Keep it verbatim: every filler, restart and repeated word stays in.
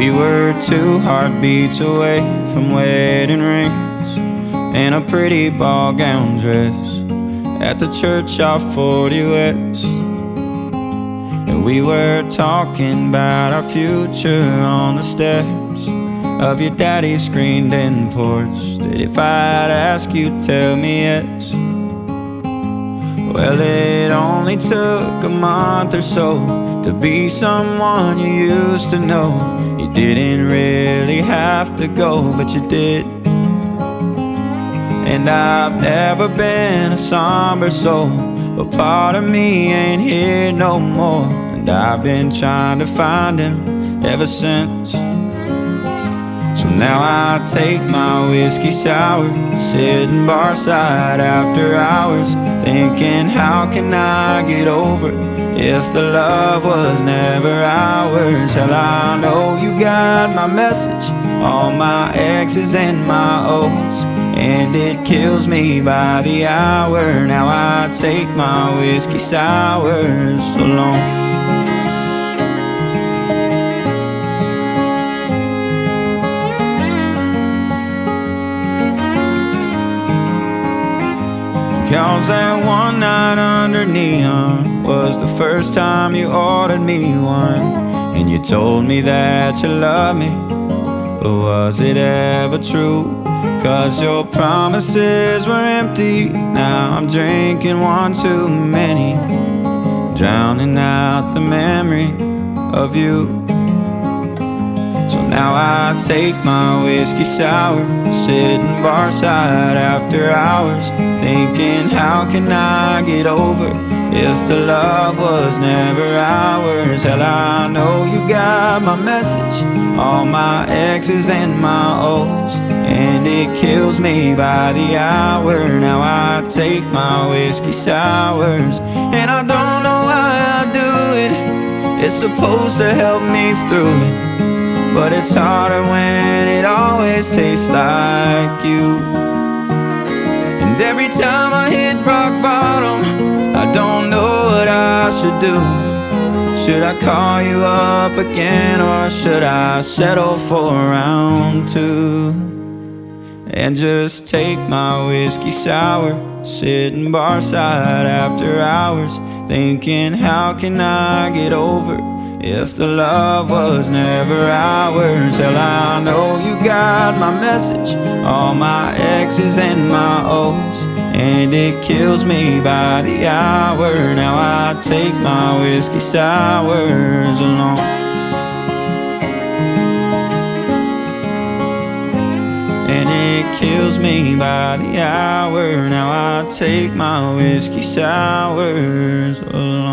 We were two heartbeats away from wedding rings and a pretty ball gown dress at the church off forty West. And we were talking about our future on the steps of your daddy's screened-in porch. That if I'd ask you, tell me yes. Well, it only took a month or so to be someone you used to know. You didn't really have to go, but you did. And I've never been a somber soul, but part of me ain't here no more. And I've been trying to find him ever since. So now I take my whiskey sour, sitting barside after hours, thinking how can I get over if the love was never ours. Hell, I know you got my message, all my X's and my O's, and it kills me by the hour. Now I take my whiskey sours alone. Cause that one night under neon was the first time you ordered me one. And you told me that you loved me, but was it ever true? Cause your promises were empty. Now I'm drinking one too many, drowning out the memory of you. So now I take my whiskey sour, sitting barside after hours, thinking how can I get over if the love was never ours. Hell, I know you got my message, all my X's and my O's, and it kills me by the hour. Now I take my whiskey sours, and I don't know why I do it. It's supposed to help me through it, but it's harder when it always tastes like you. And every time I hit rock bottom, I don't know what I should do. Should I call you up again, or should I settle for round two and just take my whiskey sour, sitting barside after hours, thinking how can I get over if the love was never ours. Hell, I know you got my message, all my X's and my O's, and it kills me by the hour. Now I take my whiskey sours alone. And it kills me by the hour. Now I take my whiskey sours alone.